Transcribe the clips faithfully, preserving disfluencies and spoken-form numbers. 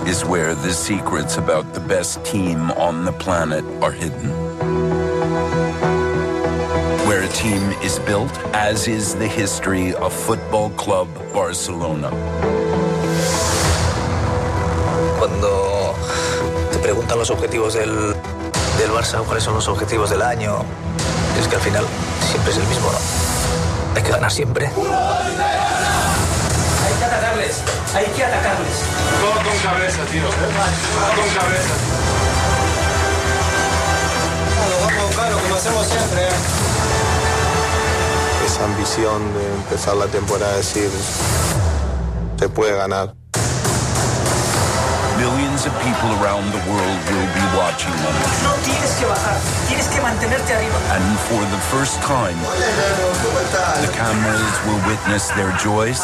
is where the secrets about the best team on the planet are hidden. Where a team is built, as is the history of Football Club Barcelona. Cuando te preguntan los objetivos del, del Barça o cuáles son los objetivos del año, es que al final siempre es el mismo, ¿no? Hay que ganar siempre. Hay que atacarles, hay que atacarles. Todo con cabeza, tío. Todo con cabeza. Claro, vamos, claro, como hacemos siempre. Esa ambición de empezar la temporada, decir, se puede ganar. Millions of people around the world will be watching them. No tienes que bajar, tienes que mantenerte arriba. And for the first time, the cameras will witness their joys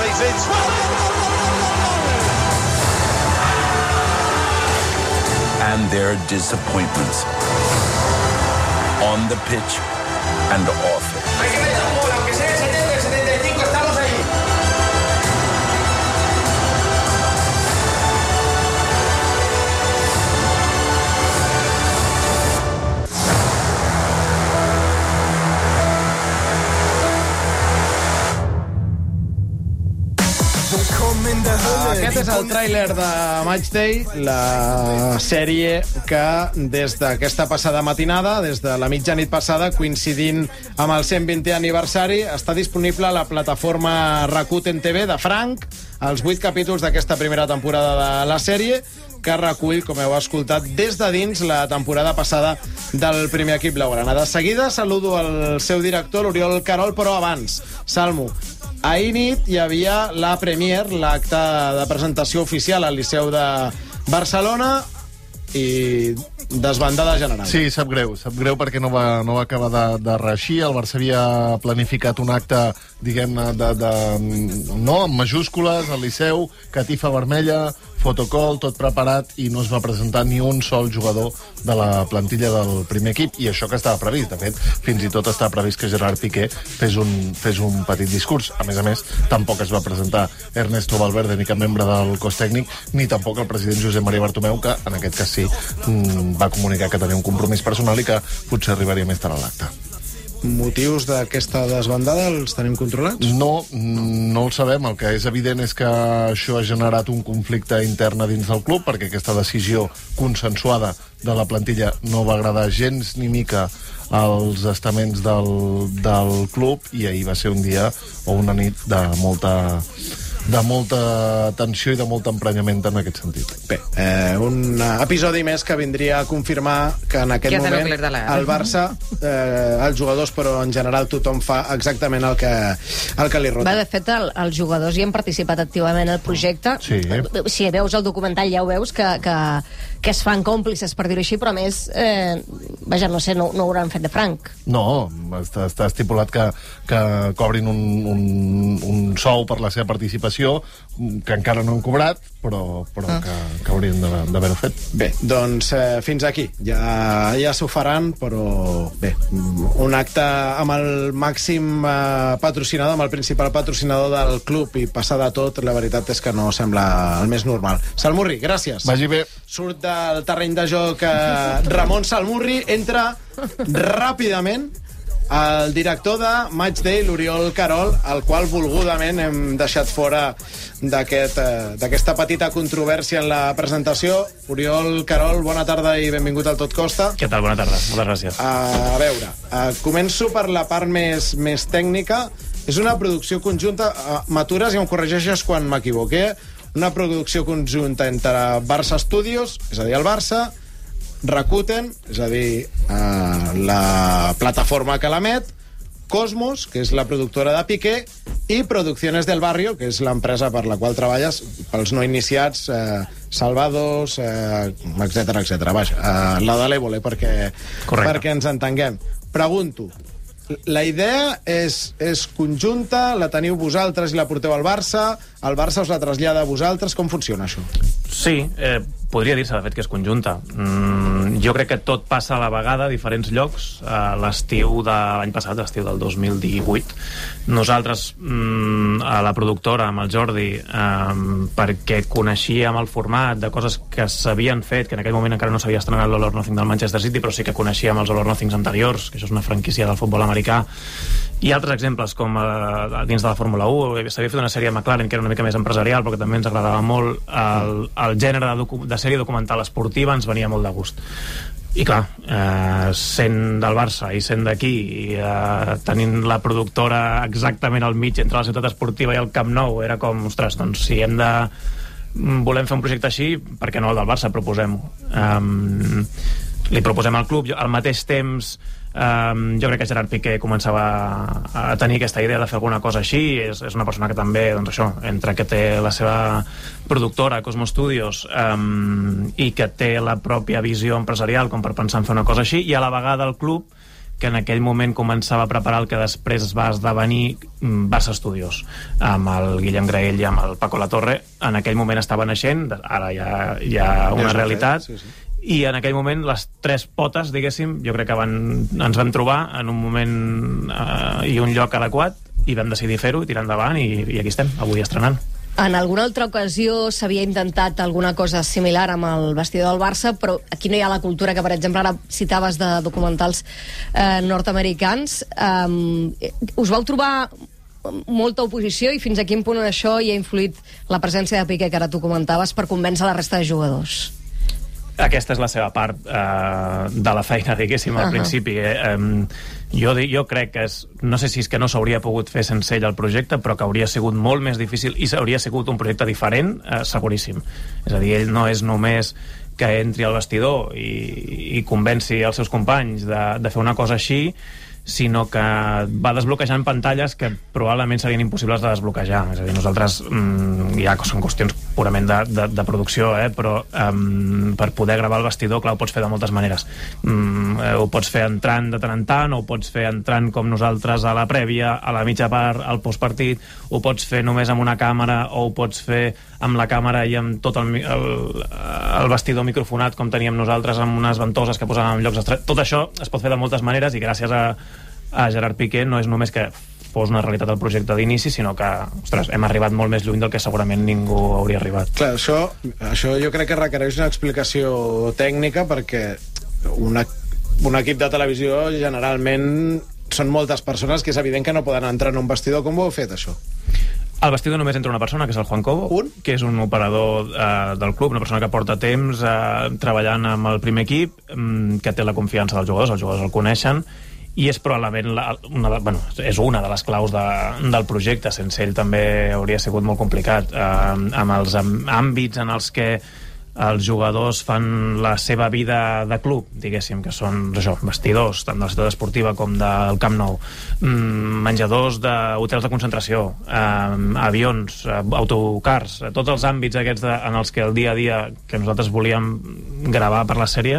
and their disappointments on the pitch and off it. Hay que meter un gol, aunque sea el setenta, el setenta y cinco, estamos ahí. Aquest és el tràiler de Matchday, la sèrie que des d'aquesta passada matinada, des de la mitjanit passada, coincidint amb el cent vintè aniversari, està disponible a la plataforma Rakuten T V de Frank, els vuit capítols d'aquesta primera temporada de la sèrie, que recull, com heu escoltat, des de dins la temporada passada del primer equip blaugrana. De seguida saludo el seu director, l'Oriol Carol, però abans, Salmo, ahir nit hi havia la premier, l'acte de presentació oficial al Liceu de Barcelona i desbandada general. Sí, sap greu, sap greu perquè no va, no va acabar de, de reeixir. El Barça havia planificat un acte, diguem-ne, de, de, no, amb majúscules, al Liceu, catifa vermella, fotocall, tot preparat, i no es va presentar ni un sol jugador de la plantilla del primer equip, i això que estava previst. De fet, fins i tot estava previst que Gerard Piqué fes un, fes un petit discurs. A més a més, tampoc es va presentar Ernesto Valverde, ni cap membre del cos tècnic, ni tampoc el president Josep Maria Bartomeu, que en aquest cas sí va comunicar que tenia un compromís personal i que potser arribaria més tard a l'acte. Motius d'aquesta desbandada els tenim controlats? No, no el sabem. El que és evident és que això ha generat un conflicte intern a dins del club, perquè aquesta decisió consensuada de la plantilla no va agradar gens ni mica als estaments del, del club, i ahir va ser un dia o una nit de molta de molta tensió i de molt emprenyament en aquest sentit. Bé, eh, un episodi més que vindria a confirmar que en aquest que moment el Barça, eh, els jugadors, però en general tothom fa exactament el que, el que li rota. Va, de fet, el, els jugadors hi han participat activament al projecte. Sí. Si veus el documental ja ho veus, que, que, que es fan còmplices, per dir-ho així, però a més, eh, vaja, no sé, no, no ho hauran fet de franc. No, està, està estipulat que, que cobrin un, un, un sou per la seva participació, que encara no han cobrat, però, però ah. que, que haurien d'haver-ho fet. Bé, doncs eh, fins aquí. Ja, ja s'ho faran, però bé, un acte amb el màxim eh, patrocinador, amb el principal patrocinador del club, i passar de tot, la veritat és que no sembla el més normal. Salmurri, gràcies. Vagi bé. Surt del terreny de joc eh, Ramon Salmurri, entra ràpidament el director de Matchday, l'Oriol Carol, el qual volgudament hem deixat fora d'aquesta aquest, eh, petita controvèrsia en la presentació. Oriol Carol, bona tarda i benvingut al Tot Costa. Què tal? Bona tarda, moltes gràcies. A veure, uh, començo per la part més, més tècnica. És una producció conjunta, uh, m'atures i em corregeixes quan m'equivoqué, una producció conjunta entre Barça Studios, és a dir, el Barça, Rakuten, és a dir, eh, la plataforma que l'emet, Cosmos, que és la productora de Piqué, i Producciones del Barrio, que és l'empresa per la qual treballes, pels no iniciats, eh, Salvados, eh, etcètera, etcètera. Vaja, eh, la de l'Évole, perquè, perquè ens entenguem. Pregunto, la idea és, és conjunta, la teniu vosaltres i la porteu al Barça, el Barça us la trasllada a vosaltres, com funciona això? Sí, eh, podria dir-se, de fet, que és conjunta. Mm, jo crec que tot passa a la vegada a diferents llocs. A l'estiu de l'any passat, l'estiu del dos mil divuit, nosaltres a la productora, amb el Jordi, perquè coneixíem el format de coses que s'havien fet, que en aquell moment encara no s'havia estrenat l'All or Nothing del Manchester City, però sí que coneixíem els All or Nothings anteriors, que això és una franquícia del futbol americà, i altres exemples com eh, dins de la Fórmula u. S'havia fet una sèrie de McLaren que era una mica més empresarial, però que també ens agradava molt. El, el gènere de, docu de sèrie documental esportiva ens venia molt de gust. I clar, eh, sent del Barça i sent d'aquí, i eh, tenint la productora exactament al mig entre la ciutat esportiva i el Camp Nou, era com, ostres, doncs si hem de volem fer un projecte així, per què no el del Barça? Proposem-ho. Um, li proposem al club. Al mateix temps, Um, jo crec que Gerard Piqué començava a tenir aquesta idea de fer alguna cosa així. És, és una persona que també, doncs això, entre que té la seva productora Cosmo Studios um, i que té la pròpia visió empresarial com per pensar en fer una cosa així, i a la vegada el club, que en aquell moment començava a preparar el que després va esdevenir Barça Studios, amb el Guillem Graell i amb el Paco Latorre. En aquell moment estava naixent, ara ja hi ha una ja realitat, sí, sí. I en aquell moment les tres potes, diguéssim, jo crec que van, ens vam trobar en un moment eh, i un lloc adequat, i vam decidir fer-ho i tirar endavant, i, i aquí estem, avui estrenant. En alguna altra ocasió s'havia intentat alguna cosa similar amb el vestidor del Barça, però aquí no hi ha la cultura que, per exemple, ara citaves de documentals eh, nord-americans. Eh, us vau trobar molta oposició, i fins a quin punt això hi ha influït la presència de Piqué, que ara tu comentaves, per convèncer la resta de jugadors? Aquesta és la seva part eh, de la feina, diguéssim, al uh -huh. principi. Eh? Um, jo, jo crec que és, no sé si és que no s'hauria pogut fer sense ell el projecte, però que hauria sigut molt més difícil, i hauria sigut un projecte diferent, eh, seguríssim. És a dir, ell no és només que entri al vestidor i, i convenci els seus companys de, de fer una cosa així, sinó que va desbloquejant pantalles que probablement serien impossibles de desbloquejar. És a dir, nosaltres mm, ja són qüestions purament de, de, de producció, eh? Però um, per poder gravar el vestidor, clar, ho pots fer de moltes maneres. Mm, eh, ho pots fer entrant de tant en tant, o ho pots fer entrant com nosaltres a la prèvia, a la mitja part, al postpartit, ho pots fer només amb una càmera, o ho pots fer amb la càmera i amb tot el, el, el vestidor microfonat com teníem nosaltres, amb unes ventoses que posàvem en llocs estrets. Tot això es pot fer de moltes maneres, i gràcies a a Gerard Piqué no és només que fos una realitat el projecte d'inici, sinó que, ostres, hem arribat molt més lluny del que segurament ningú hauria arribat. Clar, això, això jo crec que requereix una explicació tècnica, perquè una, un equip de televisió generalment són moltes persones, que és evident que no poden entrar en un vestidor. Com ho heu fet, això? Al vestidor només entra una persona, que és el Juan Cobo, un? que és un operador eh, del club, una persona que porta temps eh, treballant amb el primer equip, mm, que té la confiança dels jugadors, els jugadors el coneixen, i és probablement la, una, de, bueno, és una de les claus de, del projecte. Sense ell també hauria sigut molt complicat, eh, amb els àmbits en els que els jugadors fan la seva vida de club, diguéssim, que són això, vestidors, tant de la ciutat esportiva com del Camp Nou, menjadors d'hotels de concentració, eh, avions, eh, autocars, eh, tots els àmbits aquests de, en els que el dia a dia que nosaltres volíem gravar per la sèrie.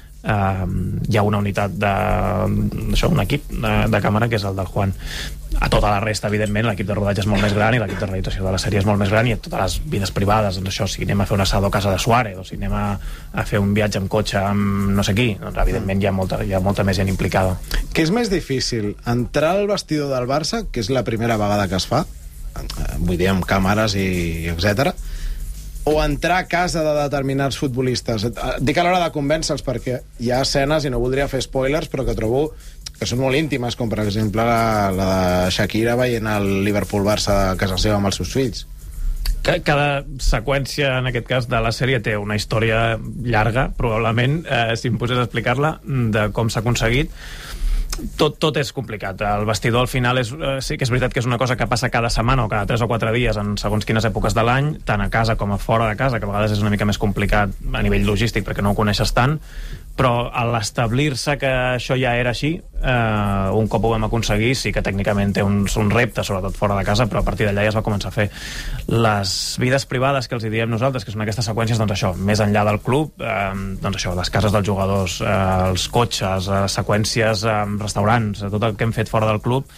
Uh, hi ha una unitat de, això, un equip de, de càmera, que és el del Juan. A tota la resta, evidentment, l'equip de rodatge és molt més gran i l'equip de realització de la sèrie és molt més gran, i a totes les vides privades, doncs això, si anem a fer un assado a casa de Suárez, o si anem a, a fer un viatge amb cotxe amb no sé qui, doncs evidentment hi ha molta, hi ha molta més gent implicada. Què és més difícil? Entrar al vestidor del Barça, que és la primera vegada que es fa, vull dir, amb càmeres i etcètera, o entrar a casa de determinats futbolistes? Dic a l'hora de convèncer-los, perquè hi ha escenes, i no voldria fer spoilers, però que trobo que són molt íntimes, com per exemple la, la de Shakira veient el Liverpool-Barça a casa seva amb els seus fills. Cada seqüència, en aquest cas, de la sèrie té una història llarga, probablement, eh, si em posés a explicar-la, de com s'ha aconseguit. Tot, tot és complicat. El vestidor al final és, eh, sí que és veritat que és una cosa que passa cada setmana o cada tres o quatre dies en segons quines èpoques de l'any, tant a casa com a fora de casa, que a vegades és una mica més complicat a nivell logístic perquè no ho coneixes tant, però a l'establir-se que això ja era així, eh, un cop ho vam aconseguir, sí que tècnicament té uns, uns reptes, sobretot fora de casa, però a partir d'allà ja es va començar a fer. Les vides privades que els hi diem nosaltres, que són aquestes seqüències, doncs això, més enllà del club, eh, doncs això, les cases dels jugadors, eh, els cotxes, eh, seqüències, eh, restaurants, tot el que hem fet fora del club,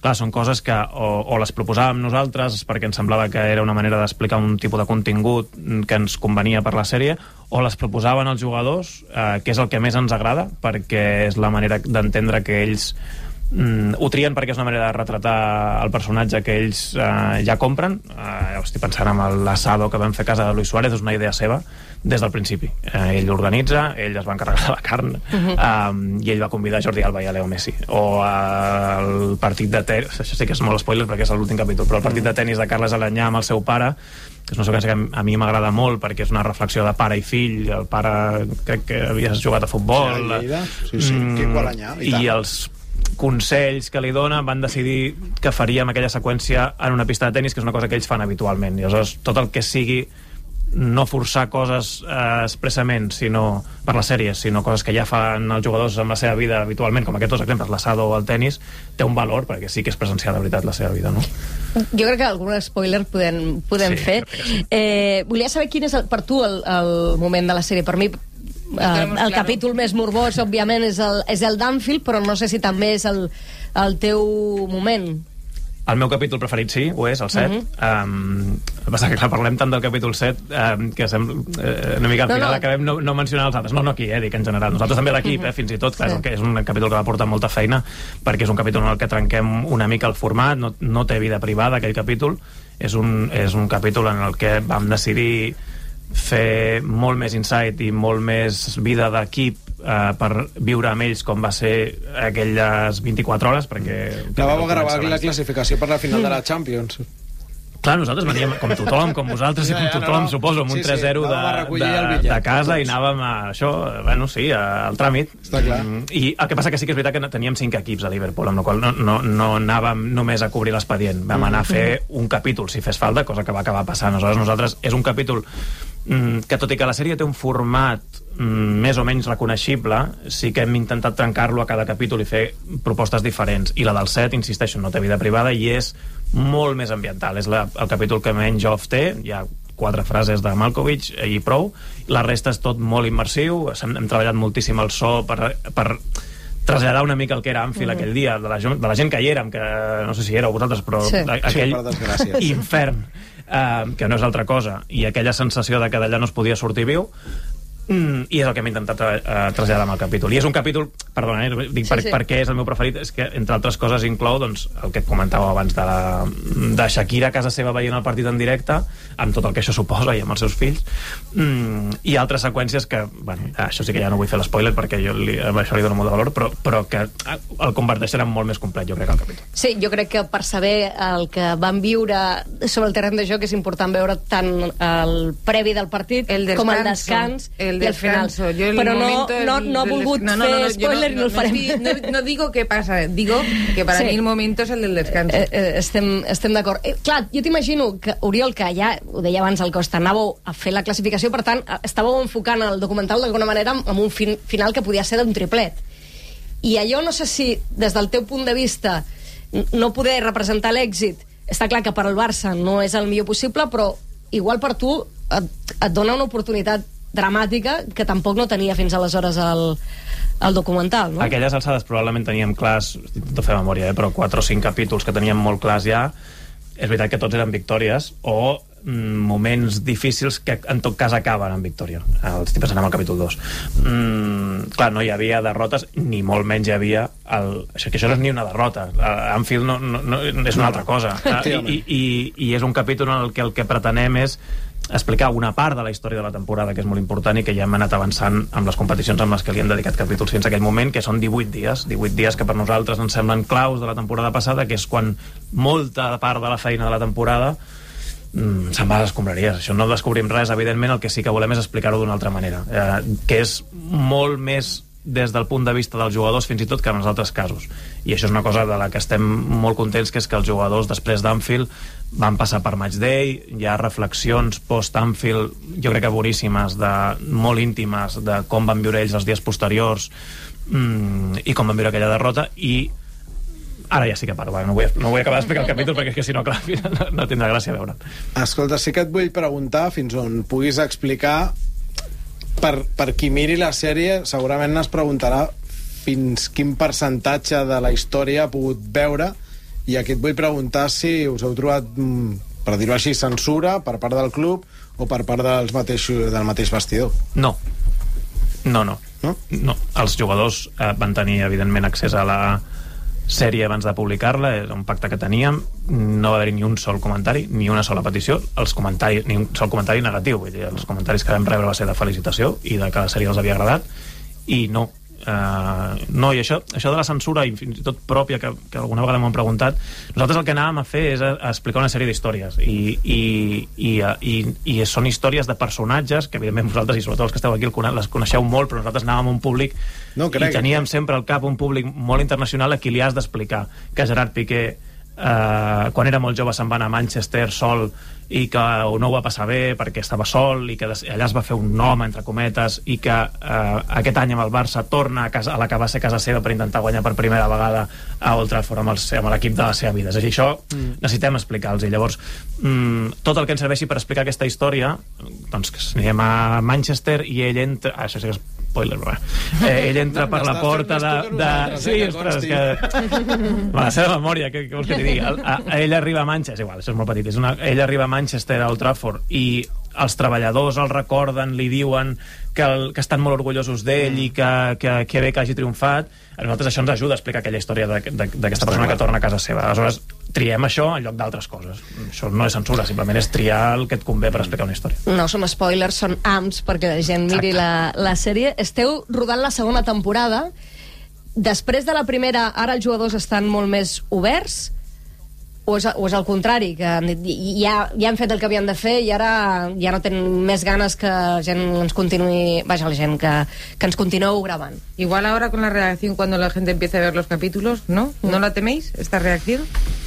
clar, són coses que o, o les proposàvem nosaltres perquè ens semblava que era una manera d'explicar un tipus de contingut que ens convenia per la sèrie, o les proposaven els jugadors, eh, que és el que més ens agrada, perquè és la manera d'entendre que ells Mm, ho trien perquè és una manera de retratar el personatge que ells eh, ja compren. Eh, estic pensant en l'Asado que vam fer a casa de Luis Suárez, és una idea seva des del principi. Eh, ell l'organitza, ell es va encarregar de la carn, uh-huh. eh, i ell va convidar Jordi Alba i a Leo Messi. O eh, el partit de tenis, això sí que és molt spoiler perquè és l'últim capítol, però el partit de tenis de Carles Alanyà amb el seu pare, que és una seqüència que a mi m'agrada molt perquè és una reflexió de pare i fill. El pare crec que havia jugat a futbol, sí, sí, mm, Quico Alanyà, i, i els consells que li dona, van decidir que faríem aquella seqüència en una pista de tenis, que és una cosa que ells fan habitualment. I aleshores tot el que sigui no forçar coses eh, expressament sinó per les sèries, sinó coses que ja fan els jugadors amb la seva vida habitualment, com aquests dos exemples, l'assado o el tenis, té un valor perquè sí que és presenciar de veritat la seva vida, no? Jo crec que algun spoiler podem, podem sí, fer. Sí. Eh, volia saber quin és el, per tu el, el moment de la sèrie. Per mi Uh, el claro. capítol més morbós, òbviament, és el, és el d'Anfield, però no sé si també és el, el teu moment. El meu capítol preferit sí, ho és, el set. Uh-huh. um, el que, clar, parlem tant del capítol set um, que sembla uh, una mica al no, final no. acabem no, no mencionant els altres. No, no aquí, eh, dic en general. Nosaltres també l'equip, uh-huh. eh, fins i tot, clar, sí. que és un capítol que va portar molta feina, perquè és un capítol en el que trenquem una mica el format, no, no té vida privada, aquell capítol. És un, és un capítol en el que vam decidir fer molt més insight i molt més vida d'equip eh, per viure amb ells com va ser aquelles vint-i-quatre hores, perquè... La vau gravar la classificació per la final mm. de la Champions. Clar, nosaltres veníem com tothom, com vosaltres i com tothom, no, no. suposo, amb un sí, tres zero sí, de, de, de casa i anàvem a això, bueno, sí, al tràmit. Està clar. I el que passa que sí que és veritat que teníem cinc equips a Liverpool, amb la qual no, no, no anàvem només a cobrir l'expedient. Vam anar a fer un capítol, si fes falta, cosa que va acabar passant. Aleshores, nosaltres és un capítol que, tot i que la sèrie té un format més o menys reconeixible, sí que hem intentat trencar-lo a cada capítol i fer propostes diferents. I la del set, insisteixo, no té vida privada i és molt més ambiental. És la, el capítol que menys off té, hi ha quatre frases de Malkovich i prou. La resta és tot molt immersiu, hem, hem treballat moltíssim el so per, per traslladar una mica el que era Anfield mm-hmm. aquell dia, de la, de la gent que hi érem, que no sé si éreu vosaltres, però sí. aquell sí, infern, uh, que no és altra cosa, i aquella sensació de que d'allà no es podia sortir viu, Mm, i és el que hem intentat uh, traslladar amb el capítol. I és un capítol, perdona, eh, dic sí, per, sí. perquè és el meu preferit, és que entre altres coses inclou doncs, el que comentàveu abans de, la, de Shakira a casa seva veient el partit en directe, amb tot el que això suposa i amb els seus fills, mm, i altres seqüències que, bueno, això sí que ja no vull fer l'espoiler perquè jo li, amb això li dono molt de valor, però, però que el converteixen en molt més complet, jo crec, el capítol. Sí, jo crec que per saber el que van viure sobre el terreny de joc és important veure tant el previ del partit el com el descans el descanso. Yo el pero momento no, no, no ha volgut no, no, no, fer spoiler no, no, i no el farem. No, no, no digo que pasa, digo que para sí. mí el momento és el del descanso. Eh, eh, estem estem d'acord. Eh, clar, jo t'imagino que, Oriol, que ja ho deia abans al Costa, anàveu a fer la classificació, per tant, estàveu enfocant el documental d'alguna manera amb un fin, final que podia ser d'un triplet. I allò no sé si, des del teu punt de vista, no poder representar l'èxit, està clar que per al Barça no és el millor possible, però igual per tu et, et dona una oportunitat dramàtica que tampoc no tenia fins aleshores el, el documental, no? A aquelles alçades probablement teníem clars, de fer memòria, eh, però quatre o cinc capítols que teníem molt clars ja. És veritat que tots eren victòries o mm, moments difícils que en tot cas acaben en victòria. Estic pensant en el capítol dos. Mm, clar, no hi havia derrotes, ni molt menys hi havia el... Això, que això no és ni una derrota. Anfield no, no, no, és una altra cosa. I, i, i, I és un capítol en el que el que pretenem és explicar una part de la història de la temporada, que és molt important i que ja hem anat avançant amb les competicions amb les que li hem dedicat capítols fins a aquell moment, que són divuit dies, divuit dies que per nosaltres ens semblen claus de la temporada passada, que és quan molta part de la feina de la temporada mm, se'n va a les escombraries. Això no descobrim res, evidentment, el que sí que volem és explicar-ho d'una altra manera, eh, que és molt més des del punt de vista dels jugadors fins i tot que en els altres casos, i això és una cosa de la que estem molt contents, que és que els jugadors després d'Anfield van passar per Matchday, hi ha reflexions post-Anfield, jo crec que boníssimes, de, molt íntimes, de com van viure ells els dies posteriors mmm, i com van viure aquella derrota. I ara ja sí que paro, no vull, no vull acabar d'explicar el capítol perquè és que si no, clar, no, no tindrà gràcia veure'l. Escolta, sí que et vull preguntar fins on puguis explicar. Per, per qui miri la sèrie segurament es preguntarà fins quin percentatge de la història ha pogut veure i aquí et vull preguntar si us heu trobat, per dir-ho així, censura per part del club o per part dels mateixos, del mateix vestidor. No. No, no. No? No. Els jugadors eh, van tenir, evidentment, accés a la sèrie abans de publicar-la, és un pacte que teníem, no va haver-hi ni un sol comentari, ni una sola petició, els comentaris, ni un sol comentari negatiu, vull dir, els comentaris que vam rebre va ser de felicitació i de que la sèrie els havia agradat, i no, Uh, no, i això, això de la censura i fins i tot pròpia, que, que alguna vegada m'ho han preguntat, nosaltres el que anàvem a fer és a, a explicar una sèrie d'històries i, i, i, i, i són històries de personatges que evidentment vosaltres i sobretot els que esteu aquí les coneixeu molt, però nosaltres anàvem a un públic no, i teníem sempre al cap un públic molt internacional a qui li has d'explicar que Gerard Piqué Uh, quan era molt jove se'n va anar a Manchester sol i que no ho va passar bé perquè estava sol i que allà es va fer un home entre cometes i que uh, aquest any amb el Barça torna a, casa, a la que va ser casa seva per intentar guanyar per primera vegada a Old Trafford amb, el, amb l'equip de la seva vida. És a dir, això mm. necessitem explicar-los i llavors mm, tot el que ens serveixi per explicar aquesta història doncs que anirem a Manchester i ell entra... Ah, això sí que és spoiler, però eh, ell entra per la porta de... de... Sí, ostres, és que... la seva memòria, què vols que t'hi digui? El, a, a ell arriba a Manchester, és igual, això és molt petit, és una... ell arriba a Manchester, a Old Trafford, i els treballadors el recorden, li diuen que, el, que estan molt orgullosos d'ell i que, que, que bé que hagi triomfat. A nosaltres això ens ajuda a explicar aquella història d'aquesta persona que torna a casa seva. Aleshores, triem això en lloc d'altres coses. Això no és censura, simplement és triar el que et convé per explicar una història. No són spoilers, són ams perquè la gent miri la, la sèrie. Esteu rodant la segona temporada. Després de la primera, ara els jugadors estan molt més oberts o és, o és el contrari, que han dit, ja, ja han fet el que havien de fer i ara ja no tenen més ganes que la gent ens continuï, vaja, la gent que, que ens continueu gravant. Igual ahora con la reacción cuando la gente empiece a ver los capítulos, ¿no? ¿No la teméis, esta reacción?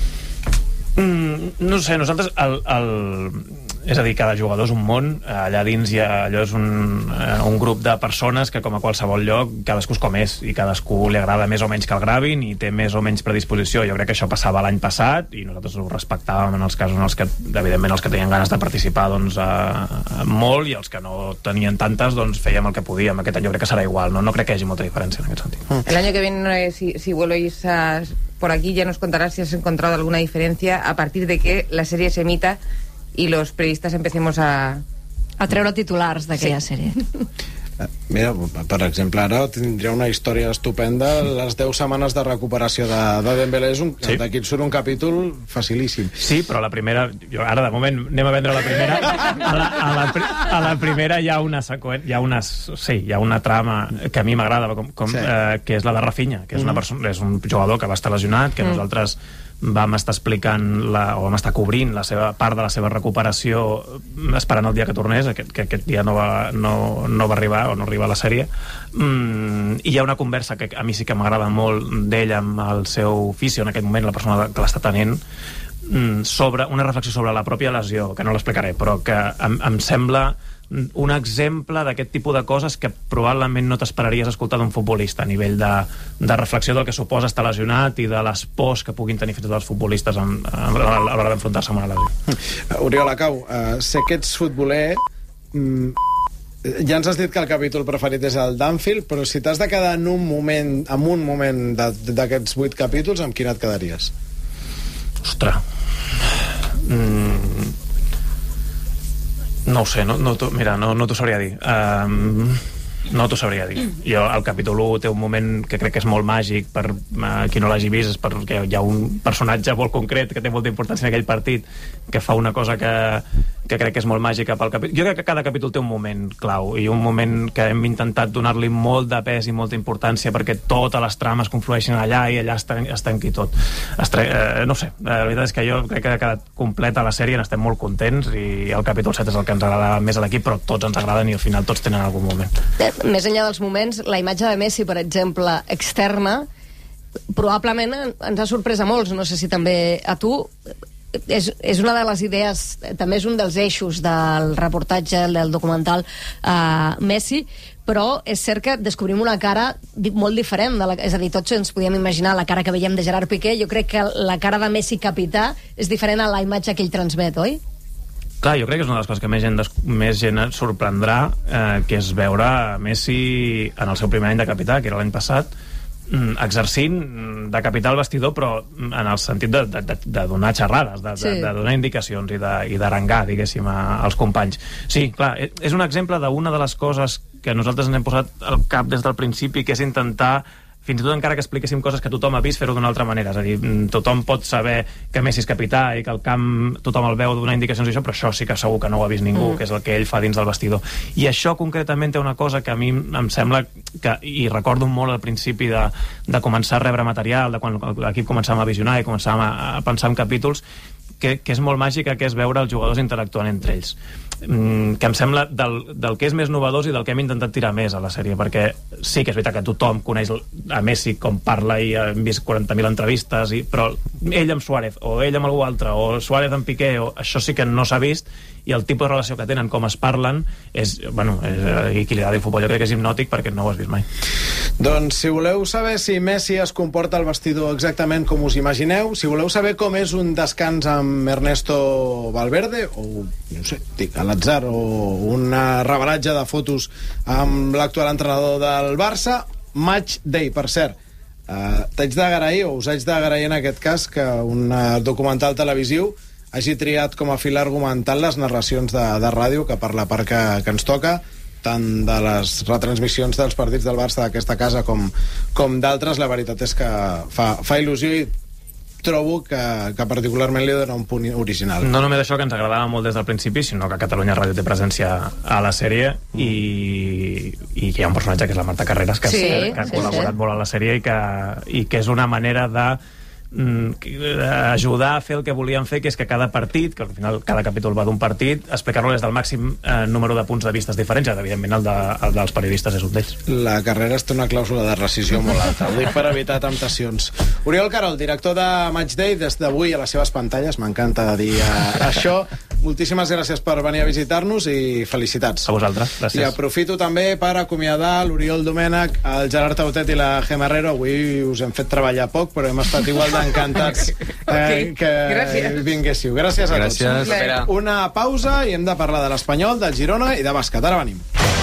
Mm, no sé, nosaltres el, el, és a dir, cada jugador és un món, allà dins hi ha, allò és un, un grup de persones que com a qualsevol lloc cadascú és com és i cadascú li agrada més o menys que el gravin i té més o menys predisposició. Jo crec que això passava l'any passat i nosaltres ho respectàvem en els casos en els que evidentment els que tenien ganes de participar doncs eh, molt i els que no tenien tantes doncs fèiem el que podíem. Aquest any jo crec que serà igual, no, no crec que hi hagi molta diferència en aquest sentit. El año que viene si, si vuelves a por aquí ya nos contarás si has encontrado alguna diferencia a partir de que la serie se emita y los periodistas empecemos a... a treure titulars d'aquella sí. sèrie. Mira, per exemple, ara tindria una història estupenda, les deu setmanes de recuperació de, de Dembélé, és un, sí. d'aquí surt un capítol facilíssim. Sí, però la primera, jo ara de moment anem a vendre la primera, a la, a la, a la primera hi ha una seqüent, hi ha unes, sí, hi ha una trama que a mi m'agrada, com, com, sí. eh, que és la de Rafinha, que és, una persona, és un jugador que va estar lesionat, que mm. nosaltres vam estar explicant la, o vam estar cobrint la seva part de la seva recuperació esperant el dia que tornés, que, que aquest dia no va, no, no va arribar o no arriba a la sèrie. Mm, i hi ha una conversa que a mi sí que m'agrada molt d'ell amb el seu fisio en aquest moment, la persona que l'està tenint, mm, sobre una reflexió sobre la pròpia lesió, que no l'explicaré, però que em, em sembla un exemple d'aquest tipus de coses que probablement no t'esperaries escoltar d'un futbolista a nivell de, de reflexió del que suposa estar lesionat i de les pors que puguin tenir fins i tot els futbolistes en, en, a l'hora d'enfrontar-se amb una lesió. Oriol Acau, uh, sé que ets futboler, mm, ja ens has dit que el capítol preferit és el d'Anfield, però si t'has de quedar en un moment, en un moment d'aquests vuit capítols, amb quin et quedaries? Ostres... Mm... No ho sé, no, no mira, no, no t'ho sabria dir. Um, no t'ho sabria dir. Jo, el capítol u té un moment que crec que és molt màgic per uh, qui no l'hagi vist, és perquè hi ha un personatge molt concret que té molta importància en aquell partit, que fa una cosa que, que crec que és molt màgica pel capítol. Jo crec que cada capítol té un moment clau i un moment que hem intentat donar-li molt de pes i molta importància perquè totes les trames conflueixen allà i allà es, ten, es tanqui tot. Estre, eh, no sé, la veritat és que jo crec que ha quedat completa la sèrie, n'estem molt contents i el capítol set és el que ens agrada més a l'equip, però tots ens agraden i al final tots tenen algun moment. Eh, més enllà dels moments, la imatge de Messi, per exemple, externa, probablement ens ha sorprès a molts, no sé si també a tu. És, és una de les idees, també és un dels eixos del reportatge, del documental uh, Messi, però és cert que descobrim una cara molt diferent, de la, és a dir, tots ens podíem imaginar la cara que veiem de Gerard Piqué, jo crec que la cara de Messi capità és diferent a la imatge que ell transmet, oi? Clar, jo crec que és una de les coses que més gent, més gent et sorprendrà, eh, que és veure Messi en el seu primer any de capità, que era l'any passat, exercint de capità al vestidor, però en el sentit de, de, de, de donar xerrades, de, sí. de, de donar indicacions i de, i d'arengar, diguéssim, a, als companys. Sí, clar, és un exemple d'una de les coses que nosaltres ens hem posat al cap des del principi, que és intentar, fins i tot encara que expliquéssim coses que tothom ha vist, fer-ho d'una altra manera. És a dir, tothom pot saber que Messi és capità i que el camp tothom el veu donar indicacions i això, però això sí que segur que no ho ha vist ningú, mm. que és el que ell fa dins del vestidor. I això concretament té una cosa que a mi em sembla que, i recordo molt al principi de, de començar a rebre material, de quan l'equip començàvem a visionar i començàvem a, a pensar en capítols, que, que és molt màgica, que és veure els jugadors interactuant entre ells. Mm, que em sembla del, del que és més novedós i del que hem intentat tirar més a la sèrie, perquè sí que és veritat que tothom coneix a Messi com parla i hem vist quaranta mil entrevistes, i, però ell amb Suárez o ell amb algú altre o Suárez amb Piqué, o, això sí que no s'ha vist, i el tipus de relació que tenen, com es parlen, és, bueno, és, i qui li agrada el futbol jo crec que és hipnòtic, perquè no ho has vist mai. Doncs si voleu saber si Messi es comporta al vestidor exactament com us imagineu, si voleu saber com és un descans amb Ernesto Valverde, o no sé, dic, a l'atzar, o una revelatge de fotos amb l'actual entrenador del Barça, Match Day, per cert. Uh, t'haig d'agrair, o us haig d'agrair en aquest cas, que un uh, documental televisiu hagi triat com a fil argumental les narracions de, de ràdio, que per la part que, que ens toca, tant de les retransmissions dels partits del Barça d'aquesta casa com, com d'altres, la veritat és que fa, fa il·lusió i trobo que, que particularment li dona un punt original. No només això, que ens agradava molt des del principi, sinó que Catalunya Ràdio té presència a la sèrie i, i que hi ha un personatge que és la Marta Carreras, que, sí, que, que ha sí, col·laborat sí. molt a la sèrie i que, i que és una manera de ajudar a fer el que volíem fer, que és que cada partit, que al final cada capítol va d'un partit, explicar-lo des del màxim eh, número de punts de vistes diferents, evidentment el, de, el dels periodistes és un d'ells. La Carrera té una clàusula de rescisió molt alta, ho dic per evitar temptacions. Oriol Carol, director de Matchday, des d'avui a les seves pantalles, m'encanta dir eh, això. Moltíssimes gràcies per venir a visitar-nos i felicitats. A vosaltres, gràcies. I aprofito també per acomiadar l'Oriol Domènech, el Gerard Tautet i la Gemma Herrero. Avui us hem fet treballar poc, però hem estat igual d'encantats eh, okay. que gràcies. vinguéssiu. Gràcies a gràcies. tots. Una pausa i hem de parlar de l'Espanyol, del Girona i de bàsquet. Ara venim.